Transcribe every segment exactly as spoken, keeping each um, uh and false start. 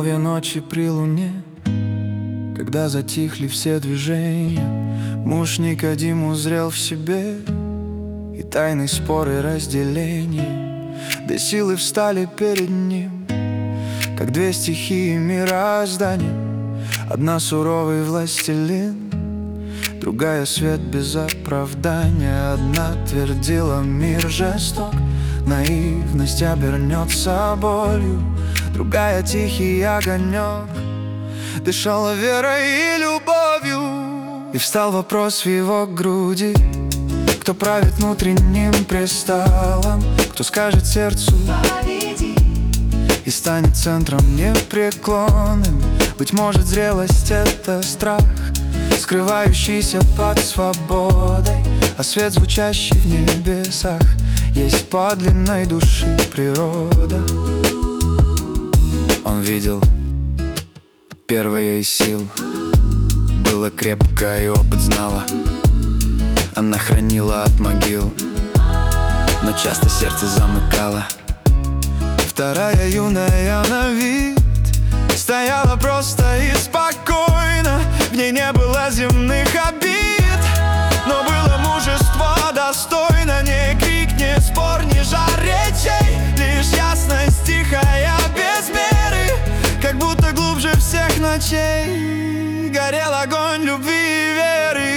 зимовья ночи при луне, когда затихли все движения, муж Никодим узрел в себе и тайны споры разделения, да силы встали перед ним, как две стихии мироздания. Одна суровый властелин, другая свет без оправдания. Одна твердила: мир жесток, наивность обернется болью. Другая тихий огонек, дышала верой и любовью. И встал вопрос в его груди: кто правит внутренним престолом, кто скажет сердцу «победи» и станет центром непреклонным. Быть может, зрелость — это страх, скрывающийся под свободой, а свет, звучащий в небесах, есть подлинной души природа. Он видел первое из сил, было крепко и опыт знала. Она хранила от могил, но часто сердце замыкало. Вторая, юная на вид, стояла просто и спокойно. В ней не было земных обид, но было мужество достойно. Не крик, не спор, не жар речей, лишь ясность тихая без меры. Как будто глубже всех ночей горел огонь любви и веры.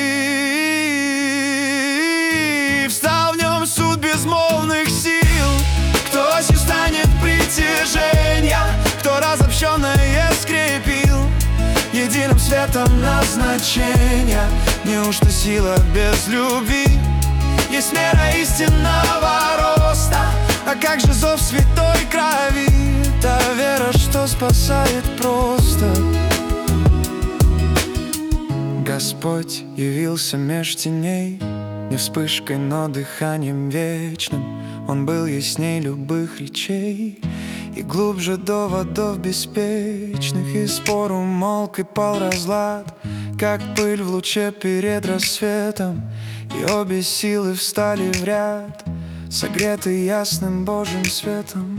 И встал в нем суд безмолвных сил. Кто осью станет притяжения, кто разобщенное скрепил единым светом назначения. Неужто сила без любви есть мера истинного роста? А как же зов святой крови, та вера, что спасает просто? Господь явился меж теней, не вспышкой, но дыханием вечным. Он был ясней любых речей и глубже доводов беспечных. И спор умолк, и пал разлад, как пыль в луче перед рассветом. И обе силы встали в ряд, согреты ясным Божьим светом.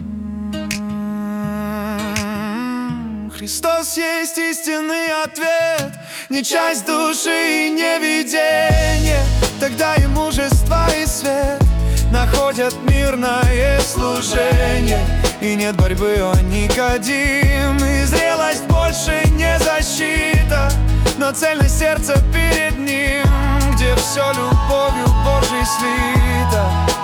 Христос есть истинный ответ, не часть души и не видение. Тогда и мужество, и свет находят мирное служение. И нет борьбы, о Никодим, и зрелость больше не защита, но цельность сердца перед ним, где все любовью Божьей слито.